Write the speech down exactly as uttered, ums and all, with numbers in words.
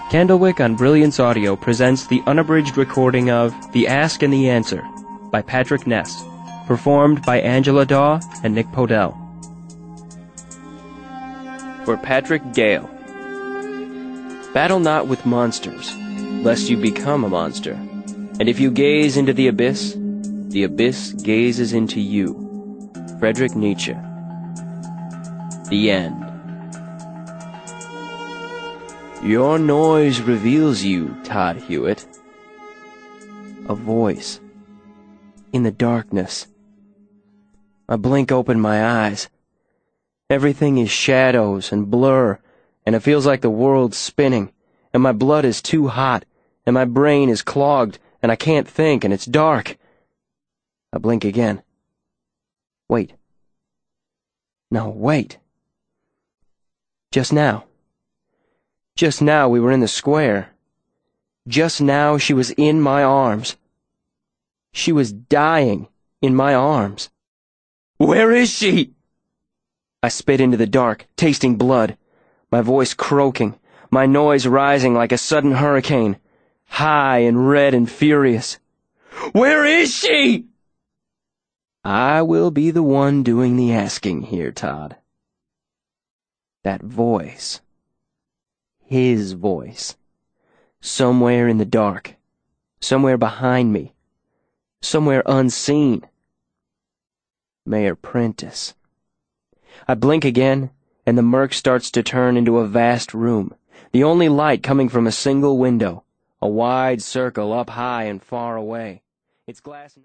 Candlewick on Brilliance Audio presents the unabridged recording of The Ask and the Answer by Patrick Ness, performed by Angela Daw and Nick Podell. For Patrick Gale. Battle not with monsters, lest you become a monster. And if you gaze into the abyss, the abyss gazes into you. Friedrich Nietzsche. The End. Your noise reveals you, Todd Hewitt. A voice. In the darkness. I blink open my eyes. Everything is shadows and blur, and it feels like the world's spinning, and my blood is too hot, and my brain is clogged, and I can't think, and it's dark. I blink again. Wait. No, wait. Just now. Just now we were in the square. Just now she was in my arms. She was dying in my arms. Where is she? I spit into the dark, tasting blood, my voice croaking, my noise rising like a sudden hurricane, high and red and furious. Where is she? I will be the one doing the asking here, Todd. That voice. His voice. Somewhere in the dark. Somewhere behind me. Somewhere unseen. Mayor Prentice. I blink again, and the murk starts to turn into a vast room, the only light coming from a single window, a wide circle up high and far away. Its glass